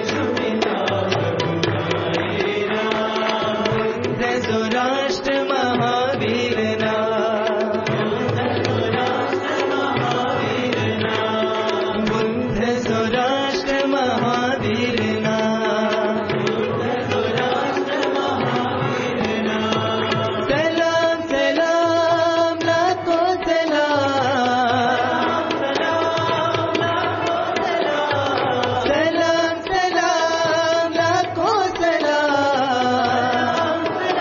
बुद्ध सुराष्ट्र महावीर बुद्ध सुराष्ट्र महावीर सलाम सलाम लाखों सलाम, सलाम सलाम लाखों सलाम।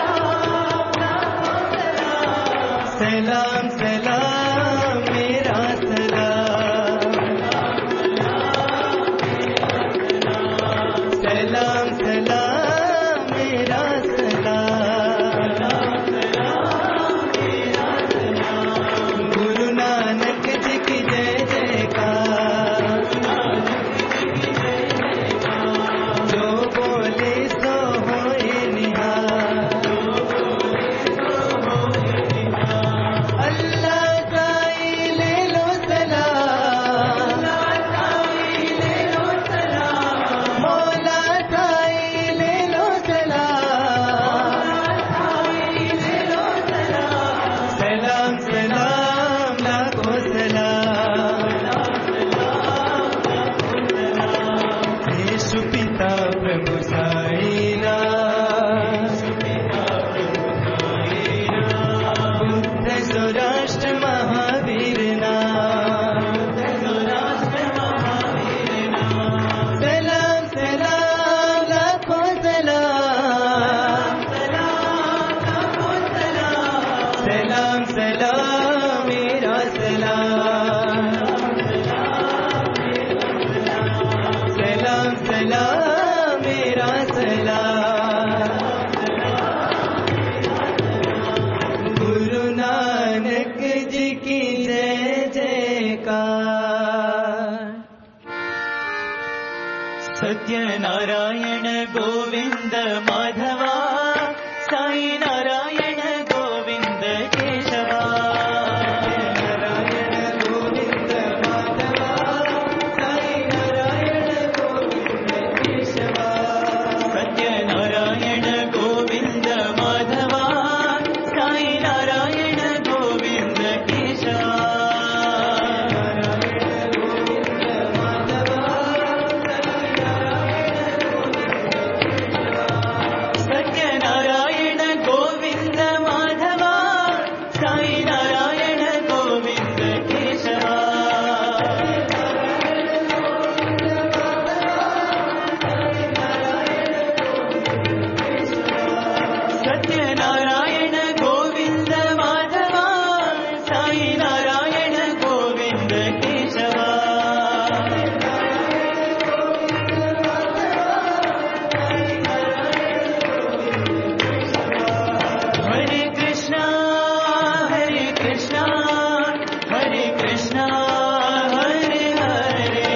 सलाम सलाम मेरा सलाम, सलाम सलाम मेरा सलाम। गुरु नानक जी की जय जयकार, जो बोले सो होए निहार। अल्लाह साई ले लो सलाम, मौला साई ले लो सलाम। सलाम सलाम लाखों सलाम। यीशु पिता प्रभु साई राम, बुद्ध सुराष्ट्र महावीर सलाम सलाम लाखों सलाम, सलाम सलाम मेरा सलाम। सलाम सलाम मेरा सलाम। गुरु नानक जी की जय जयकार। सत्यनारायण गोविंद माधवा, साई नारायण गोविंद केशवा। नारायण गोविंद माधवा, साई नारायण गोविंद केशवा। सत्यनारायण गोविंद माधवा, साई नारायण गोविंद केशवा। सत्यनारायण गोविंद माधवा, साई नारायण गोविंद केशवा। सत्यनारायण गोविंद माधवा, साई नारायण गोविंद केशवा। हरे कृष्णा हरे कृष्णा, हरे कृष्णा हरे हरे।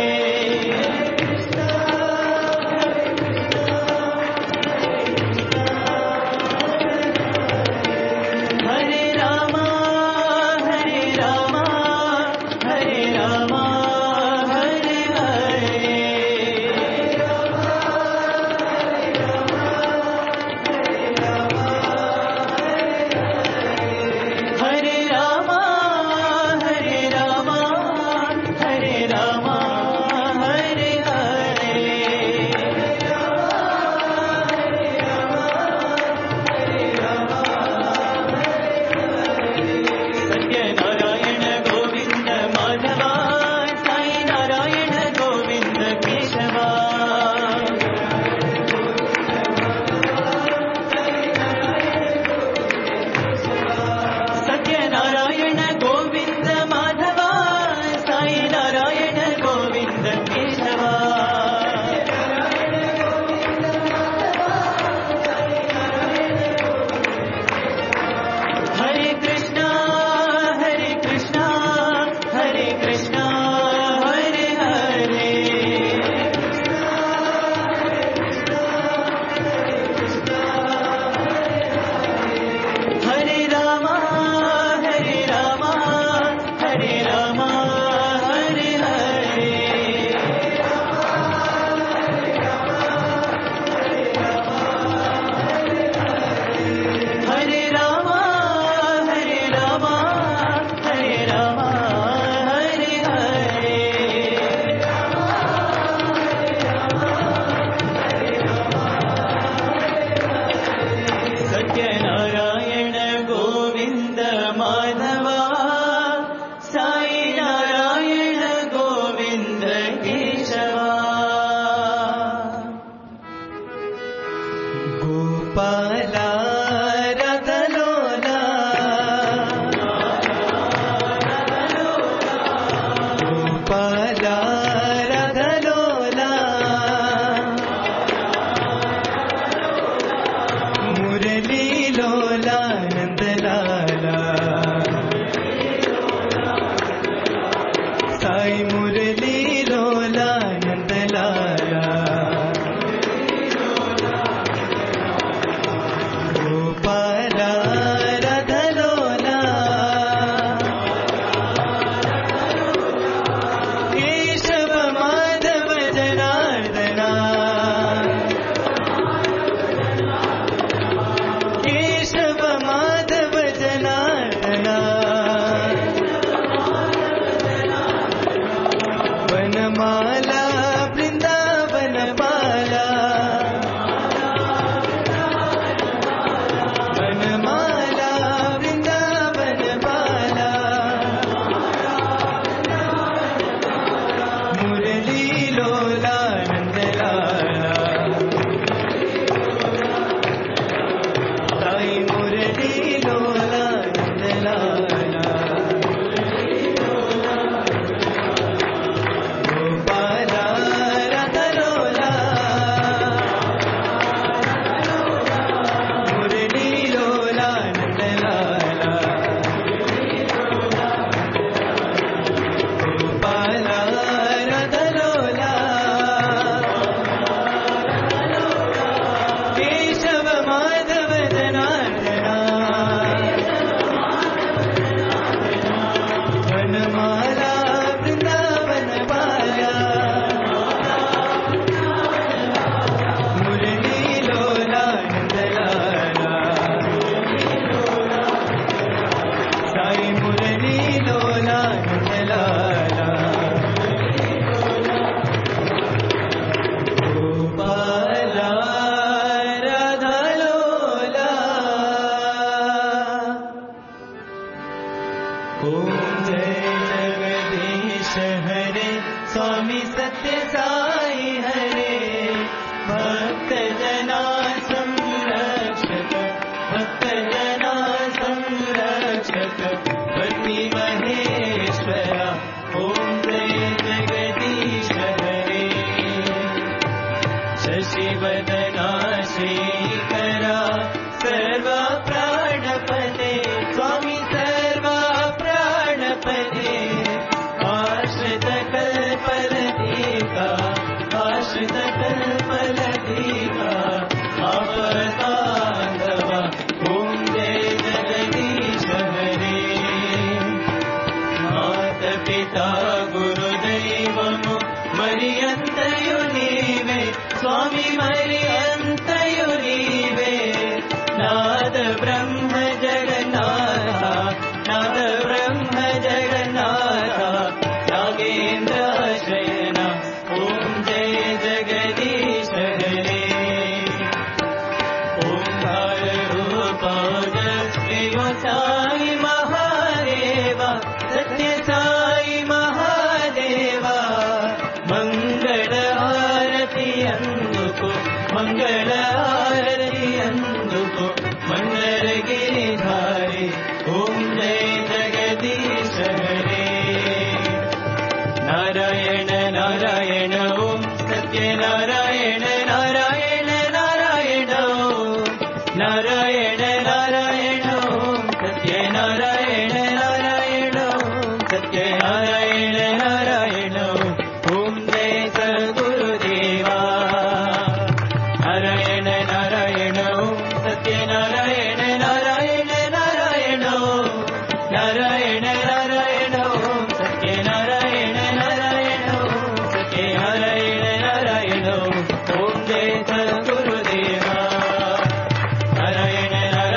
Narayana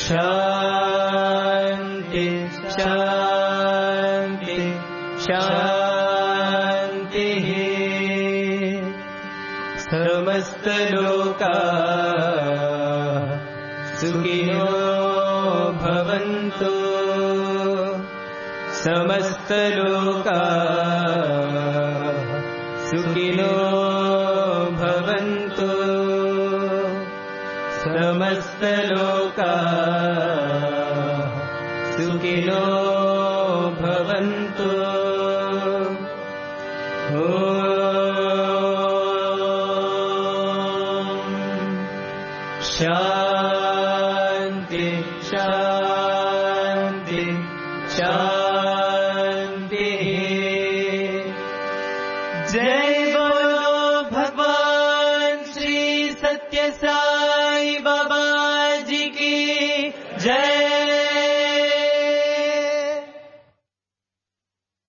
शान्ति शान्ति शान्तिः समस्तलोका सुखिनो भवन्तु समस्तलोका सुखिनो भवन्तु समस्तलोका सुखिनो भवन्तु शान्ति शान्ति